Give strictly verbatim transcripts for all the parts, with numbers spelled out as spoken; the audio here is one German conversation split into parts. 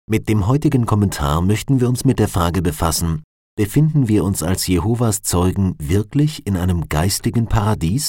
Mit dem heutigen Kommentar möchten wir uns mit der Frage befassen: Befinden wir uns als Jehovas Zeugen wirklich in einem geistigen Paradies?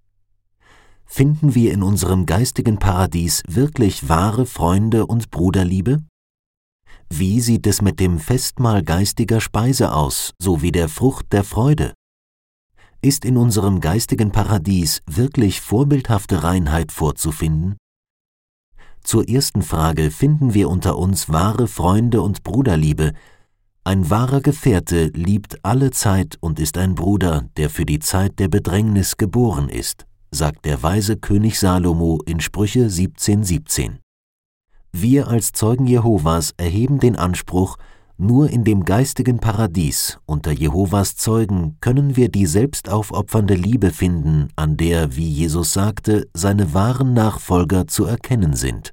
Finden wir in unserem geistigen Paradies wirklich wahre Freunde und Bruderliebe? Wie sieht es mit dem Festmahl geistiger Speise aus, sowie der Frucht der Freude? Ist in unserem geistigen Paradies wirklich vorbildhafte Reinheit vorzufinden? Zur ersten Frage: Finden wir unter uns wahre Freunde und Bruderliebe? Ein wahrer Gefährte liebt alle Zeit und ist ein Bruder, der für die Zeit der Bedrängnis geboren ist, sagt der weise König Salomo in Sprüche siebzehn siebzehn. Wir als Zeugen Jehovas erheben den Anspruch: Nur in dem geistigen Paradies unter Jehovas Zeugen können wir die selbstaufopfernde Liebe finden, an der, wie Jesus sagte, seine wahren Nachfolger zu erkennen sind.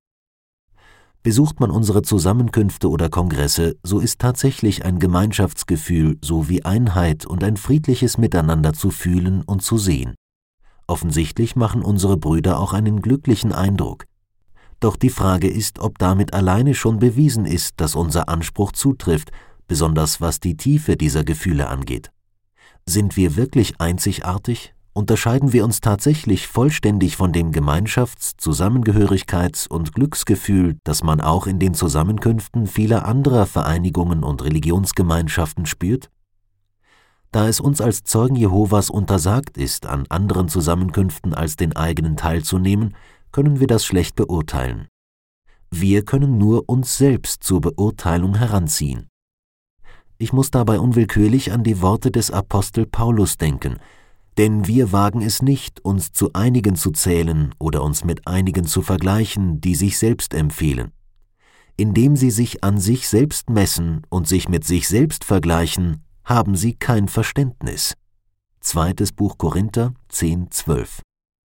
Besucht man unsere Zusammenkünfte oder Kongresse, so ist tatsächlich ein Gemeinschaftsgefühl sowie Einheit und ein friedliches Miteinander zu fühlen und zu sehen. Offensichtlich machen unsere Brüder auch einen glücklichen Eindruck. Doch die Frage ist, ob damit alleine schon bewiesen ist, dass unser Anspruch zutrifft, besonders was die Tiefe dieser Gefühle angeht. Sind wir wirklich einzigartig? Unterscheiden wir uns tatsächlich vollständig von dem Gemeinschafts-, Zusammengehörigkeits- und Glücksgefühl, das man auch in den Zusammenkünften vieler anderer Vereinigungen und Religionsgemeinschaften spürt? Da es uns als Zeugen Jehovas untersagt ist, an anderen Zusammenkünften als den eigenen teilzunehmen, können wir das schlecht beurteilen. Wir können nur uns selbst zur Beurteilung heranziehen. Ich muss dabei unwillkürlich an die Worte des Apostel Paulus denken: Denn wir wagen es nicht, uns zu einigen zu zählen oder uns mit einigen zu vergleichen, die sich selbst empfehlen. Indem sie sich an sich selbst messen und sich mit sich selbst vergleichen, haben sie kein Verständnis. Zweites Buch Korinther zehn zwölf.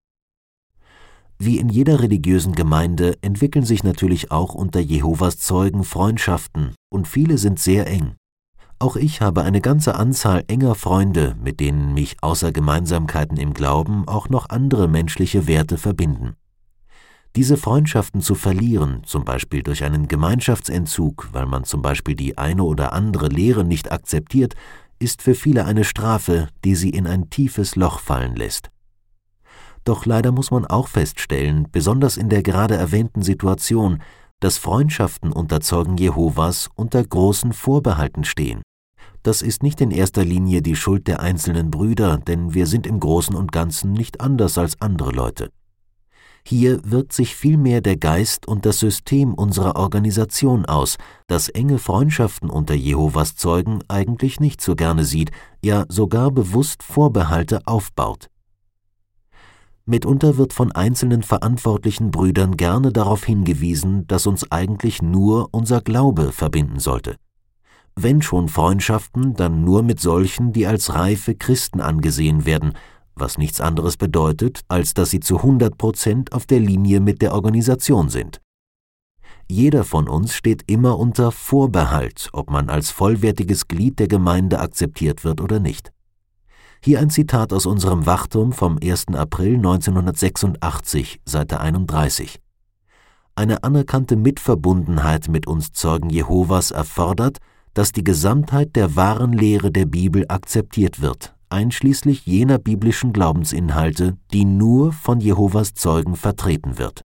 Wie in jeder religiösen Gemeinde entwickeln sich natürlich auch unter Jehovas Zeugen Freundschaften, und viele sind sehr eng. Auch ich habe eine ganze Anzahl enger Freunde, mit denen mich außer Gemeinsamkeiten im Glauben auch noch andere menschliche Werte verbinden. Diese Freundschaften zu verlieren, zum Beispiel durch einen Gemeinschaftsentzug, weil man zum Beispiel die eine oder andere Lehre nicht akzeptiert, ist für viele eine Strafe, die sie in ein tiefes Loch fallen lässt. Doch leider muss man auch feststellen, besonders in der gerade erwähnten Situation, dass Freundschaften unter Zeugen Jehovas unter großen Vorbehalten stehen. Das ist nicht in erster Linie die Schuld der einzelnen Brüder, denn wir sind im Großen und Ganzen nicht anders als andere Leute. Hier wirkt sich vielmehr der Geist und das System unserer Organisation aus, das enge Freundschaften unter Jehovas Zeugen eigentlich nicht so gerne sieht, ja sogar bewusst Vorbehalte aufbaut. Mitunter wird von einzelnen verantwortlichen Brüdern gerne darauf hingewiesen, dass uns eigentlich nur unser Glaube verbinden sollte. Wenn schon Freundschaften, dann nur mit solchen, die als reife Christen angesehen werden, was nichts anderes bedeutet, als dass sie zu hundert Prozent auf der Linie mit der Organisation sind. Jeder von uns steht immer unter Vorbehalt, ob man als vollwertiges Glied der Gemeinde akzeptiert wird oder nicht. Hier ein Zitat aus unserem Wachturm vom ersten April neunzehnhundertsechsundachtzig, Seite einunddreißig. Eine anerkannte Mitverbundenheit mit uns Zeugen Jehovas erfordert, dass die Gesamtheit der wahren Lehre der Bibel akzeptiert wird, einschließlich jener biblischen Glaubensinhalte, die nur von Jehovas Zeugen vertreten wird.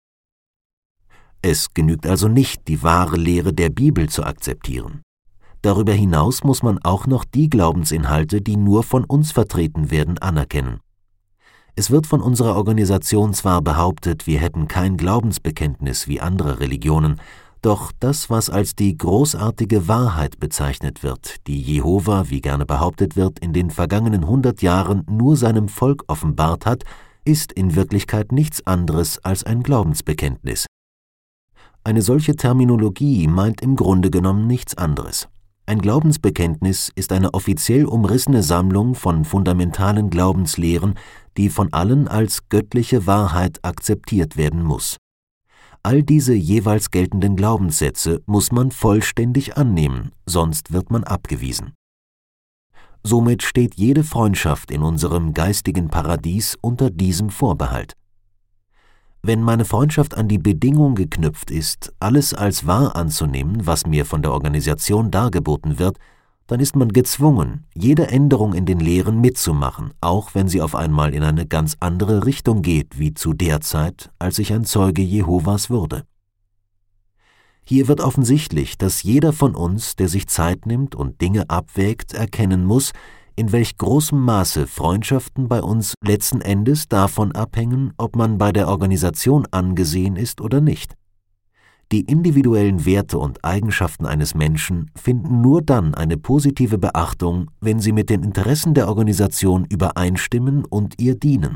Es genügt also nicht, die wahre Lehre der Bibel zu akzeptieren. Darüber hinaus muss man auch noch die Glaubensinhalte, die nur von uns vertreten werden, anerkennen. Es wird von unserer Organisation zwar behauptet, wir hätten kein Glaubensbekenntnis wie andere Religionen, doch das, was als die großartige Wahrheit bezeichnet wird, die Jehova, wie gerne behauptet wird, in den vergangenen hundert Jahren nur seinem Volk offenbart hat, ist in Wirklichkeit nichts anderes als ein Glaubensbekenntnis. Eine solche Terminologie meint im Grunde genommen nichts anderes. Ein Glaubensbekenntnis ist eine offiziell umrissene Sammlung von fundamentalen Glaubenslehren, die von allen als göttliche Wahrheit akzeptiert werden muss. All diese jeweils geltenden Glaubenssätze muss man vollständig annehmen, sonst wird man abgewiesen. Somit steht jede Freundschaft in unserem geistigen Paradies unter diesem Vorbehalt. Wenn meine Freundschaft an die Bedingung geknüpft ist, alles als wahr anzunehmen, was mir von der Organisation dargeboten wird, dann ist man gezwungen, jede Änderung in den Lehren mitzumachen, auch wenn sie auf einmal in eine ganz andere Richtung geht, wie zu der Zeit, als ich ein Zeuge Jehovas wurde. Hier wird offensichtlich, dass jeder von uns, der sich Zeit nimmt und Dinge abwägt, erkennen muss, in welch großem Maße Freundschaften bei uns letzten Endes davon abhängen, ob man bei der Organisation angesehen ist oder nicht. Die individuellen Werte und Eigenschaften eines Menschen finden nur dann eine positive Beachtung, wenn sie mit den Interessen der Organisation übereinstimmen und ihr dienen.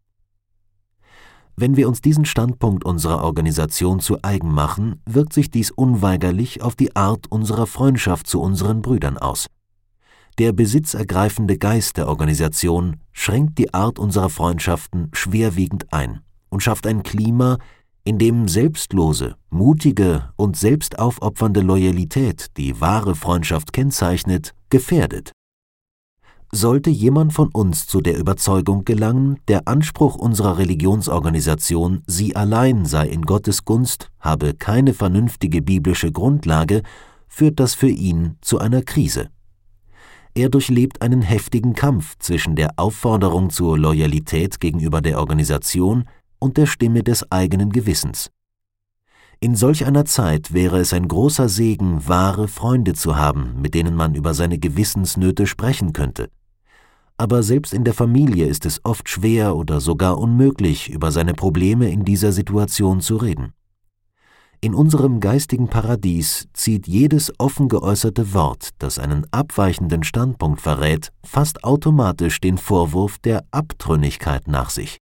Wenn wir uns diesen Standpunkt unserer Organisation zu eigen machen, wirkt sich dies unweigerlich auf die Art unserer Freundschaft zu unseren Brüdern aus. Der besitzergreifende Geist der Organisation schränkt die Art unserer Freundschaften schwerwiegend ein und schafft ein Klima, in dem selbstlose, mutige und selbstaufopfernde Loyalität, die wahre Freundschaft kennzeichnet, gefährdet. Sollte jemand von uns zu der Überzeugung gelangen, der Anspruch unserer Religionsorganisation, sie allein sei in Gottes Gunst, habe keine vernünftige biblische Grundlage, führt das für ihn zu einer Krise. Er durchlebt einen heftigen Kampf zwischen der Aufforderung zur Loyalität gegenüber der Organisation und der Stimme des eigenen Gewissens. In solch einer Zeit wäre es ein großer Segen, wahre Freunde zu haben, mit denen man über seine Gewissensnöte sprechen könnte. Aber selbst in der Familie ist es oft schwer oder sogar unmöglich, über seine Probleme in dieser Situation zu reden. In unserem geistigen Paradies zieht jedes offen geäußerte Wort, das einen abweichenden Standpunkt verrät, fast automatisch den Vorwurf der Abtrünnigkeit nach sich.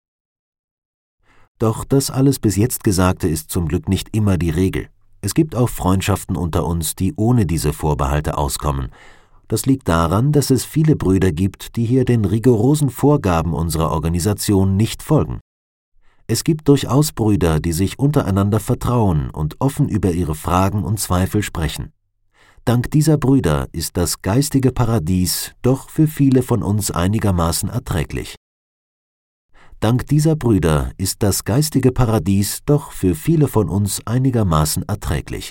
Doch das alles bis jetzt Gesagte ist zum Glück nicht immer die Regel. Es gibt auch Freundschaften unter uns, die ohne diese Vorbehalte auskommen. Das liegt daran, dass es viele Brüder gibt, die hier den rigorosen Vorgaben unserer Organisation nicht folgen. Es gibt durchaus Brüder, die sich untereinander vertrauen und offen über ihre Fragen und Zweifel sprechen. Dank dieser Brüder ist das geistige Paradies doch für viele von uns einigermaßen erträglich. Dank dieser Brüder ist das geistige Paradies doch für viele von uns einigermaßen erträglich.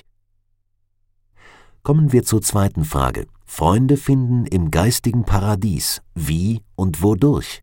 Kommen wir zur zweiten Frage. Freunde finden im geistigen Paradies. Wie und wodurch?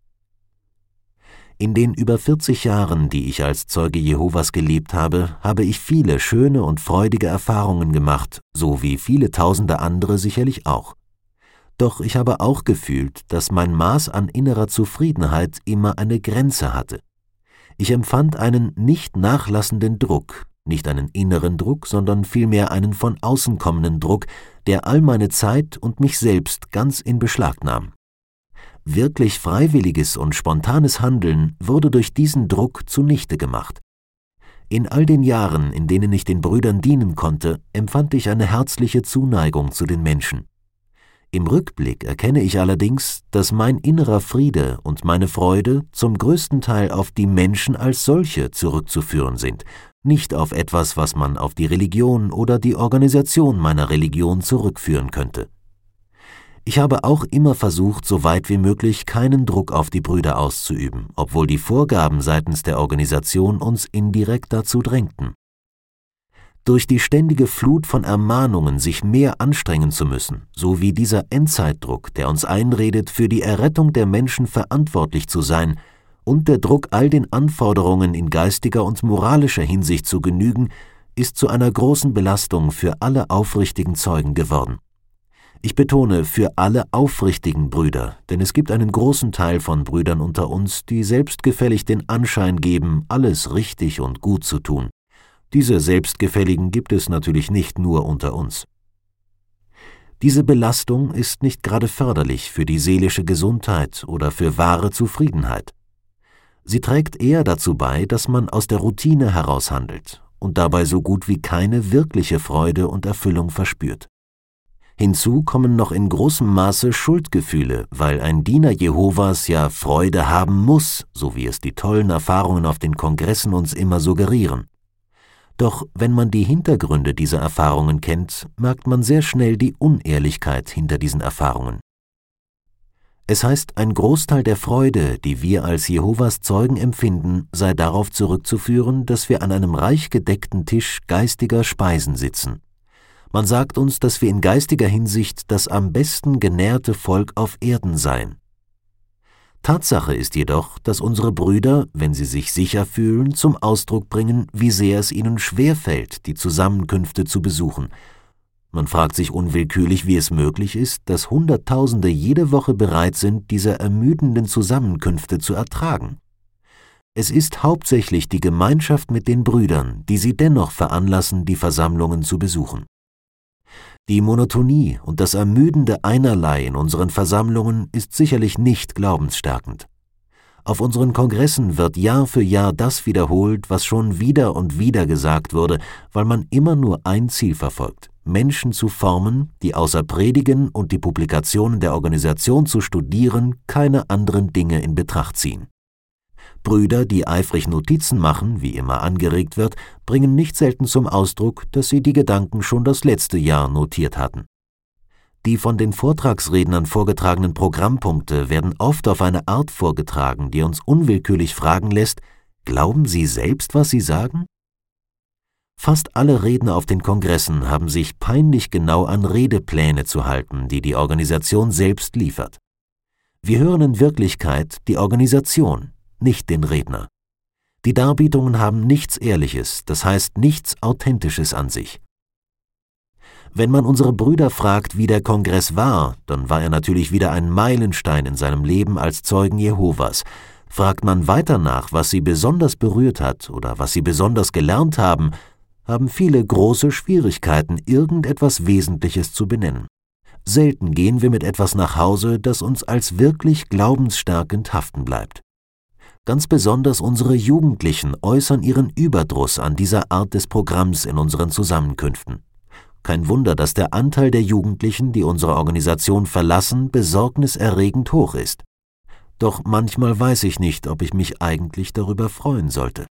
In den über vierzig Jahren, die ich als Zeuge Jehovas gelebt habe, habe ich viele schöne und freudige Erfahrungen gemacht, so wie viele tausende andere sicherlich auch. Doch ich habe auch gefühlt, dass mein Maß an innerer Zufriedenheit immer eine Grenze hatte. Ich empfand einen nicht nachlassenden Druck, nicht einen inneren Druck, sondern vielmehr einen von außen kommenden Druck, der all meine Zeit und mich selbst ganz in Beschlag nahm. Wirklich freiwilliges und spontanes Handeln wurde durch diesen Druck zunichte gemacht. In all den Jahren, in denen ich den Brüdern dienen konnte, empfand ich eine herzliche Zuneigung zu den Menschen. Im Rückblick erkenne ich allerdings, dass mein innerer Friede und meine Freude zum größten Teil auf die Menschen als solche zurückzuführen sind, nicht auf etwas, was man auf die Religion oder die Organisation meiner Religion zurückführen könnte. Ich habe auch immer versucht, so weit wie möglich keinen Druck auf die Brüder auszuüben, obwohl die Vorgaben seitens der Organisation uns indirekt dazu drängten. Durch die ständige Flut von Ermahnungen, sich mehr anstrengen zu müssen, sowie dieser Endzeitdruck, der uns einredet, für die Errettung der Menschen verantwortlich zu sein, und der Druck, all den Anforderungen in geistiger und moralischer Hinsicht zu genügen, ist zu einer großen Belastung für alle aufrichtigen Zeugen geworden. Ich betone, für alle aufrichtigen Brüder, denn es gibt einen großen Teil von Brüdern unter uns, die selbstgefällig den Anschein geben, alles richtig und gut zu tun. Diese Selbstgefälligen gibt es natürlich nicht nur unter uns. Diese Belastung ist nicht gerade förderlich für die seelische Gesundheit oder für wahre Zufriedenheit. Sie trägt eher dazu bei, dass man aus der Routine heraus handelt und dabei so gut wie keine wirkliche Freude und Erfüllung verspürt. Hinzu kommen noch in großem Maße Schuldgefühle, weil ein Diener Jehovas ja Freude haben muss, so wie es die tollen Erfahrungen auf den Kongressen uns immer suggerieren. Doch wenn man die Hintergründe dieser Erfahrungen kennt, merkt man sehr schnell die Unehrlichkeit hinter diesen Erfahrungen. Es heißt, ein Großteil der Freude, die wir als Jehovas Zeugen empfinden, sei darauf zurückzuführen, dass wir an einem reich gedeckten Tisch geistiger Speisen sitzen. Man sagt uns, dass wir in geistiger Hinsicht das am besten genährte Volk auf Erden seien. Tatsache ist jedoch, dass unsere Brüder, wenn sie sich sicher fühlen, zum Ausdruck bringen, wie sehr es ihnen schwerfällt, die Zusammenkünfte zu besuchen. Man fragt sich unwillkürlich, wie es möglich ist, dass Hunderttausende jede Woche bereit sind, diese ermüdenden Zusammenkünfte zu ertragen. Es ist hauptsächlich die Gemeinschaft mit den Brüdern, die sie dennoch veranlassen, die Versammlungen zu besuchen. Die Monotonie und das ermüdende Einerlei in unseren Versammlungen ist sicherlich nicht glaubensstärkend. Auf unseren Kongressen wird Jahr für Jahr das wiederholt, was schon wieder und wieder gesagt wurde, weil man immer nur ein Ziel verfolgt: Menschen zu formen, die außer Predigen und die Publikationen der Organisation zu studieren, keine anderen Dinge in Betracht ziehen. Brüder, die eifrig Notizen machen, wie immer angeregt wird, bringen nicht selten zum Ausdruck, dass sie die Gedanken schon das letzte Jahr notiert hatten. Die von den Vortragsrednern vorgetragenen Programmpunkte werden oft auf eine Art vorgetragen, die uns unwillkürlich fragen lässt: Glauben Sie selbst, was Sie sagen? Fast alle Redner auf den Kongressen haben sich peinlich genau an Redepläne zu halten, die die Organisation selbst liefert. Wir hören in Wirklichkeit die Organisation, nicht den Redner. Die Darbietungen haben nichts Ehrliches, das heißt nichts Authentisches an sich. Wenn man unsere Brüder fragt, wie der Kongress war, dann war er natürlich wieder ein Meilenstein in seinem Leben als Zeugen Jehovas. Fragt man weiter nach, was sie besonders berührt hat oder was sie besonders gelernt haben, haben viele große Schwierigkeiten, irgendetwas Wesentliches zu benennen. Selten gehen wir mit etwas nach Hause, das uns als wirklich glaubensstärkend haften bleibt. Ganz besonders unsere Jugendlichen äußern ihren Überdruss an dieser Art des Programms in unseren Zusammenkünften. Kein Wunder, dass der Anteil der Jugendlichen, die unsere Organisation verlassen, besorgniserregend hoch ist. Doch manchmal weiß ich nicht, ob ich mich eigentlich darüber freuen sollte.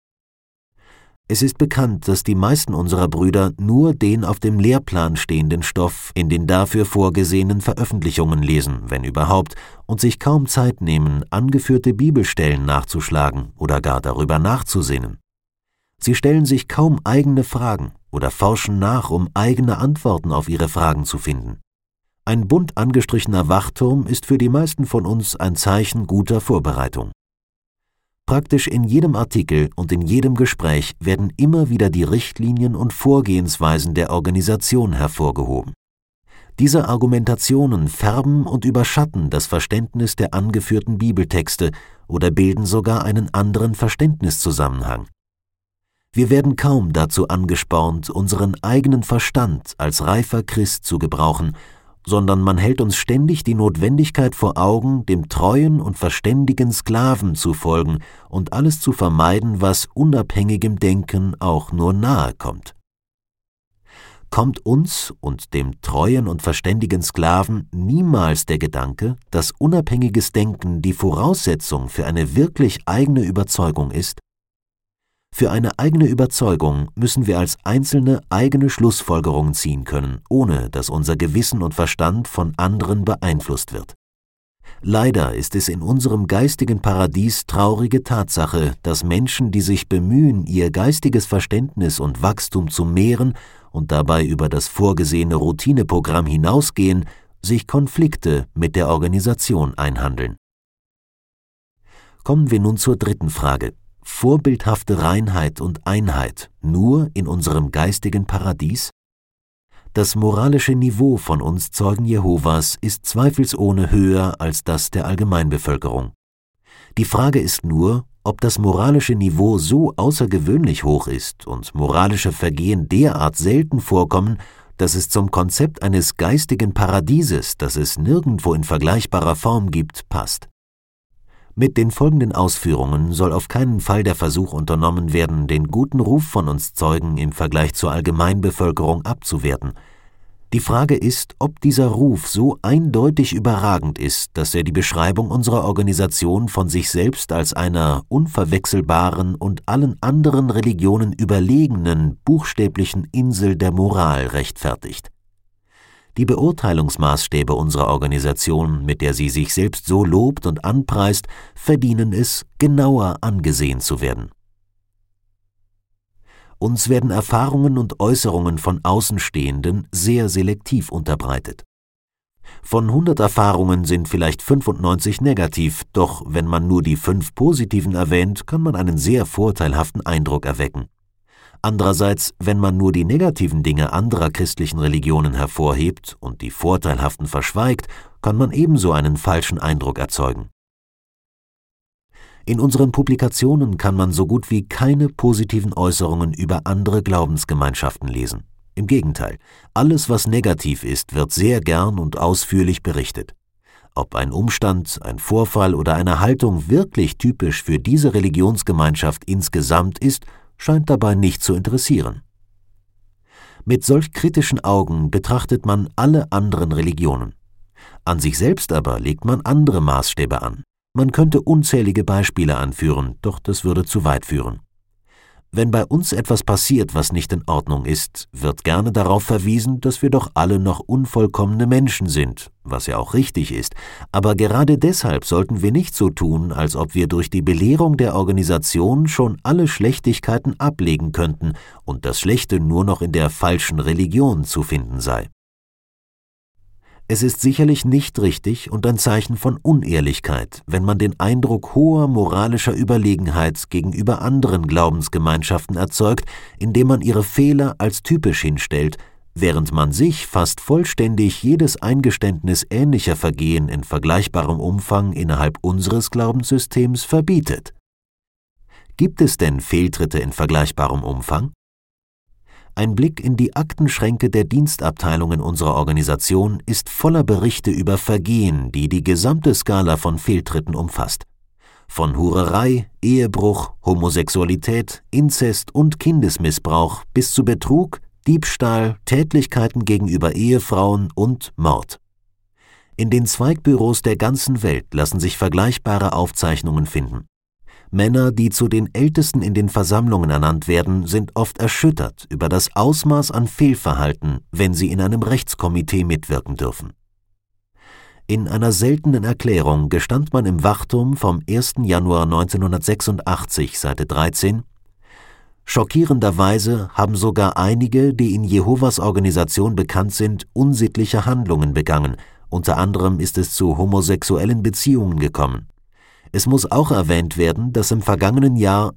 Es ist bekannt, dass die meisten unserer Brüder nur den auf dem Lehrplan stehenden Stoff in den dafür vorgesehenen Veröffentlichungen lesen, wenn überhaupt, und sich kaum Zeit nehmen, angeführte Bibelstellen nachzuschlagen oder gar darüber nachzusinnen. Sie stellen sich kaum eigene Fragen oder forschen nach, um eigene Antworten auf ihre Fragen zu finden. Ein bunt angestrichener Wachturm ist für die meisten von uns ein Zeichen guter Vorbereitung. Praktisch in jedem Artikel und in jedem Gespräch werden immer wieder die Richtlinien und Vorgehensweisen der Organisation hervorgehoben. Diese Argumentationen färben und überschatten das Verständnis der angeführten Bibeltexte oder bilden sogar einen anderen Verständniszusammenhang. Wir werden kaum dazu angespornt, unseren eigenen Verstand als reifer Christ zu gebrauchen, sondern man hält uns ständig die Notwendigkeit vor Augen, dem treuen und verständigen Sklaven zu folgen und alles zu vermeiden, was unabhängigem Denken auch nur nahe kommt. Kommt uns und dem treuen und verständigen Sklaven niemals der Gedanke, dass unabhängiges Denken die Voraussetzung für eine wirklich eigene Überzeugung ist? Für eine eigene Überzeugung müssen wir als Einzelne eigene Schlussfolgerungen ziehen können, ohne dass unser Gewissen und Verstand von anderen beeinflusst wird. Leider ist es in unserem geistigen Paradies traurige Tatsache, dass Menschen, die sich bemühen, ihr geistiges Verständnis und Wachstum zu mehren und dabei über das vorgesehene Routineprogramm hinausgehen, sich Konflikte mit der Organisation einhandeln. Kommen wir nun zur dritten Frage. Vorbildhafte Reinheit und Einheit nur in unserem geistigen Paradies? Das moralische Niveau von uns Zeugen Jehovas ist zweifelsohne höher als das der Allgemeinbevölkerung. Die Frage ist nur, ob das moralische Niveau so außergewöhnlich hoch ist und moralische Vergehen derart selten vorkommen, dass es zum Konzept eines geistigen Paradieses, das es nirgendwo in vergleichbarer Form gibt, passt. Mit den folgenden Ausführungen soll auf keinen Fall der Versuch unternommen werden, den guten Ruf von uns Zeugen im Vergleich zur Allgemeinbevölkerung abzuwerten. Die Frage ist, ob dieser Ruf so eindeutig überragend ist, dass er die Beschreibung unserer Organisation von sich selbst als einer unverwechselbaren und allen anderen Religionen überlegenen, buchstäblichen Insel der Moral rechtfertigt. Die Beurteilungsmaßstäbe unserer Organisation, mit der sie sich selbst so lobt und anpreist, verdienen es, genauer angesehen zu werden. Uns werden Erfahrungen und Äußerungen von Außenstehenden sehr selektiv unterbreitet. Von hundert Erfahrungen sind vielleicht fünfundneunzig negativ, doch wenn man nur die fünf positiven erwähnt, kann man einen sehr vorteilhaften Eindruck erwecken. Andererseits, wenn man nur die negativen Dinge anderer christlichen Religionen hervorhebt und die vorteilhaften verschweigt, kann man ebenso einen falschen Eindruck erzeugen. In unseren Publikationen kann man so gut wie keine positiven Äußerungen über andere Glaubensgemeinschaften lesen. Im Gegenteil, alles, was negativ ist, wird sehr gern und ausführlich berichtet. Ob ein Umstand, ein Vorfall oder eine Haltung wirklich typisch für diese Religionsgemeinschaft insgesamt ist, scheint dabei nicht zu interessieren. Mit solch kritischen Augen betrachtet man alle anderen Religionen. An sich selbst aber legt man andere Maßstäbe an. Man könnte unzählige Beispiele anführen, doch das würde zu weit führen. Wenn bei uns etwas passiert, was nicht in Ordnung ist, wird gerne darauf verwiesen, dass wir doch alle noch unvollkommene Menschen sind, was ja auch richtig ist, aber gerade deshalb sollten wir nicht so tun, als ob wir durch die Belehrung der Organisation schon alle Schlechtigkeiten ablegen könnten und das Schlechte nur noch in der falschen Religion zu finden sei. Es ist sicherlich nicht richtig und ein Zeichen von Unehrlichkeit, wenn man den Eindruck hoher moralischer Überlegenheit gegenüber anderen Glaubensgemeinschaften erzeugt, indem man ihre Fehler als typisch hinstellt, während man sich fast vollständig jedes Eingeständnis ähnlicher Vergehen in vergleichbarem Umfang innerhalb unseres Glaubenssystems verbietet. Gibt es denn Fehltritte in vergleichbarem Umfang? Ein Blick in die Aktenschränke der Dienstabteilungen unserer Organisation ist voller Berichte über Vergehen, die die gesamte Skala von Fehltritten umfasst. Von Hurerei, Ehebruch, Homosexualität, Inzest und Kindesmissbrauch bis zu Betrug, Diebstahl, Tätlichkeiten gegenüber Ehefrauen und Mord. In den Zweigbüros der ganzen Welt lassen sich vergleichbare Aufzeichnungen finden. Männer, die zu den Ältesten in den Versammlungen ernannt werden, sind oft erschüttert über das Ausmaß an Fehlverhalten, wenn sie in einem Rechtskomitee mitwirken dürfen. In einer seltenen Erklärung gestand man im Wachturm vom ersten Januar neunzehnhundertsechsundachtzig, Seite dreizehn: Schockierenderweise haben sogar einige, die in Jehovas Organisation bekannt sind, unsittliche Handlungen begangen, unter anderem ist es zu homosexuellen Beziehungen gekommen. Es muss auch erwähnt werden, dass im vergangenen Jahr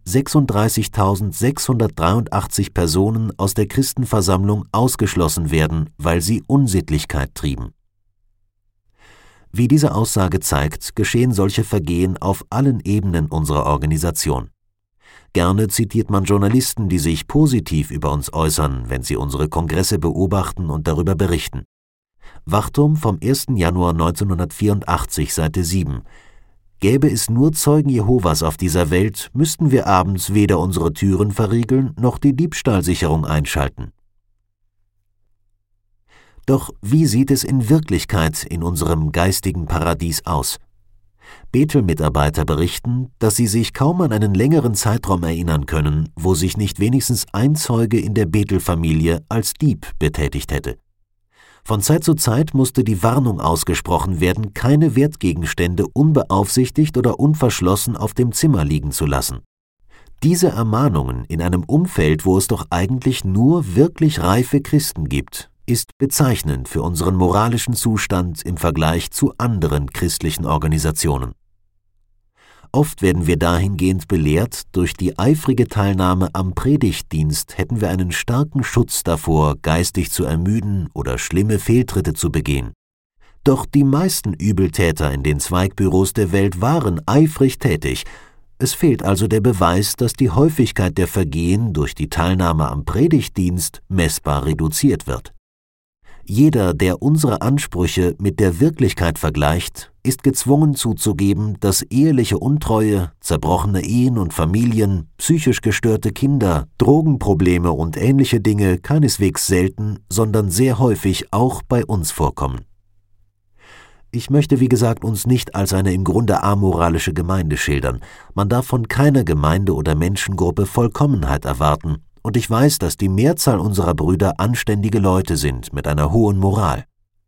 sechsunddreißigtausendsechshundertdreiundachtzig Personen aus der Christenversammlung ausgeschlossen werden, weil sie Unsittlichkeit trieben. Wie diese Aussage zeigt, geschehen solche Vergehen auf allen Ebenen unserer Organisation. Gerne zitiert man Journalisten, die sich positiv über uns äußern, wenn sie unsere Kongresse beobachten und darüber berichten. Wachturm vom ersten Januar neunzehnhundertvierundachtzig, Seite sieben: Gäbe es nur Zeugen Jehovas auf dieser Welt, müssten wir abends weder unsere Türen verriegeln noch die Diebstahlsicherung einschalten. Doch wie sieht es in Wirklichkeit in unserem geistigen Paradies aus? Bethel-Mitarbeiter berichten, dass sie sich kaum an einen längeren Zeitraum erinnern können, wo sich nicht wenigstens ein Zeuge in der Bethel-Familie als Dieb betätigt hätte. Von Zeit zu Zeit musste die Warnung ausgesprochen werden, keine Wertgegenstände unbeaufsichtigt oder unverschlossen auf dem Zimmer liegen zu lassen. Diese Ermahnungen in einem Umfeld, wo es doch eigentlich nur wirklich reife Christen gibt, ist bezeichnend für unseren moralischen Zustand im Vergleich zu anderen christlichen Organisationen. Oft werden wir dahingehend belehrt, durch die eifrige Teilnahme am Predigtdienst hätten wir einen starken Schutz davor, geistig zu ermüden oder schlimme Fehltritte zu begehen. Doch die meisten Übeltäter in den Zweigbüros der Welt waren eifrig tätig. Es fehlt also der Beweis, dass die Häufigkeit der Vergehen durch die Teilnahme am Predigtdienst messbar reduziert wird. Jeder, der unsere Ansprüche mit der Wirklichkeit vergleicht, ist gezwungen zuzugeben, dass eheliche Untreue, zerbrochene Ehen und Familien, psychisch gestörte Kinder, Drogenprobleme und ähnliche Dinge keineswegs selten, sondern sehr häufig auch bei uns vorkommen. Ich möchte, wie gesagt, uns nicht als eine im Grunde amoralische Gemeinde schildern. Man darf von keiner Gemeinde oder Menschengruppe Vollkommenheit erwarten. Und ich weiß, dass die Mehrzahl unserer Brüder anständige Leute sind mit einer hohen Moral.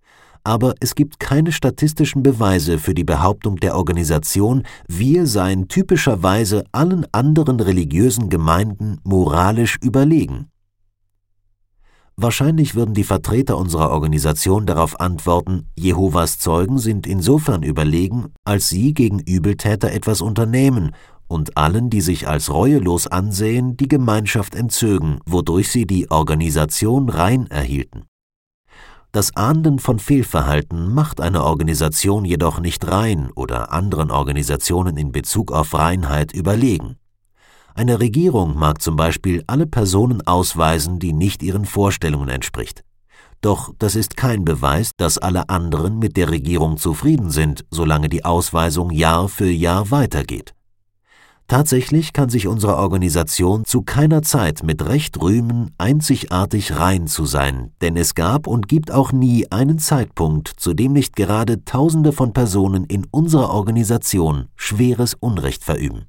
aber es gibt keine statistischen Beweise für die Behauptung der Organisation, wir seien typischerweise allen anderen religiösen Gemeinden moralisch überlegen. Wahrscheinlich würden die Vertreter unserer Organisation darauf antworten, Jehovas Zeugen sind insofern überlegen, als sie gegen Übeltäter etwas unternehmen und allen, die sich als reuelos ansehen, die Gemeinschaft entzögen, wodurch sie die Organisation rein erhielten. Das Ahnden von Fehlverhalten macht eine Organisation jedoch nicht rein oder anderen Organisationen in Bezug auf Reinheit überlegen. Eine Regierung mag zum Beispiel alle Personen ausweisen, die nicht ihren Vorstellungen entspricht. Doch das ist kein Beweis, dass alle anderen mit der Regierung zufrieden sind, solange die Ausweisung Jahr für Jahr weitergeht. Tatsächlich kann sich unsere Organisation zu keiner Zeit mit Recht rühmen, einzigartig rein zu sein, denn es gab und gibt auch nie einen Zeitpunkt, zu dem nicht gerade Tausende von Personen in unserer Organisation schweres Unrecht verüben.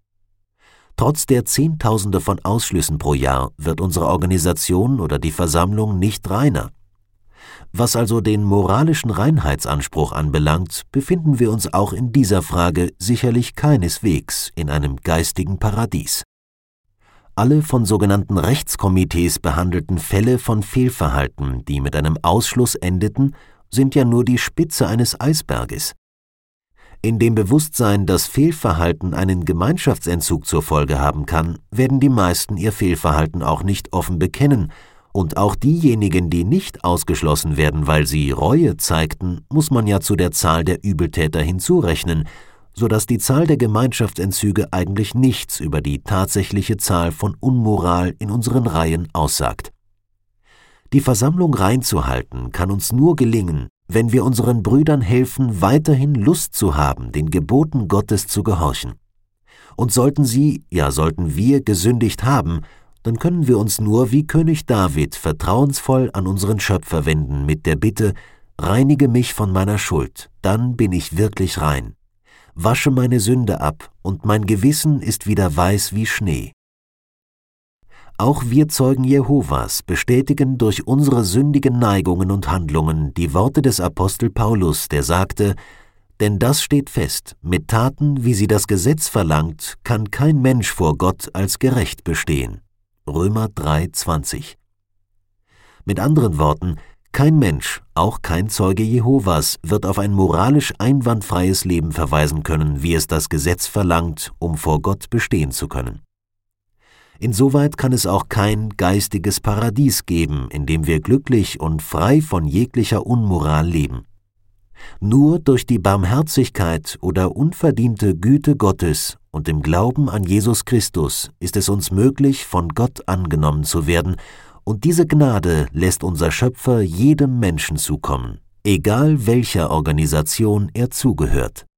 Trotz der Zehntausende von Ausschlüssen pro Jahr wird unsere Organisation oder die Versammlung nicht reiner. Was also den moralischen Reinheitsanspruch anbelangt, befinden wir uns auch in dieser Frage sicherlich keineswegs in einem geistigen Paradies. Alle von sogenannten Rechtskomitees behandelten Fälle von Fehlverhalten, die mit einem Ausschluss endeten, sind ja nur die Spitze eines Eisberges. In dem Bewusstsein, dass Fehlverhalten einen Gemeinschaftsentzug zur Folge haben kann, werden die meisten ihr Fehlverhalten auch nicht offen bekennen, und auch diejenigen, die nicht ausgeschlossen werden, weil sie Reue zeigten, muss man ja zu der Zahl der Übeltäter hinzurechnen, sodass die Zahl der Gemeinschaftsentzüge eigentlich nichts über die tatsächliche Zahl von Unmoral in unseren Reihen aussagt. Die Versammlung reinzuhalten kann uns nur gelingen, wenn wir unseren Brüdern helfen, weiterhin Lust zu haben, den Geboten Gottes zu gehorchen. Und sollten sie, ja sollten wir gesündigt haben, dann können wir uns nur wie König David vertrauensvoll an unseren Schöpfer wenden mit der Bitte, reinige mich von meiner Schuld, dann bin ich wirklich rein. Wasche meine Sünde ab, und mein Gewissen ist wieder weiß wie Schnee. Auch wir Zeugen Jehovas bestätigen durch unsere sündigen Neigungen und Handlungen die Worte des Apostel Paulus, der sagte, denn das steht fest, mit Taten, wie sie das Gesetz verlangt, kann kein Mensch vor Gott als gerecht bestehen. Römer drei zwanzig. Mit anderen Worten, kein Mensch, auch kein Zeuge Jehovas, wird auf ein moralisch einwandfreies Leben verweisen können, wie es das Gesetz verlangt, um vor Gott bestehen zu können. Insoweit kann es auch kein geistiges Paradies geben, in dem wir glücklich und frei von jeglicher Unmoral leben. Nur durch die Barmherzigkeit oder unverdiente Güte Gottes und im Glauben an Jesus Christus ist es uns möglich, von Gott angenommen zu werden, und diese Gnade lässt unser Schöpfer jedem Menschen zukommen, egal welcher Organisation er zugehört.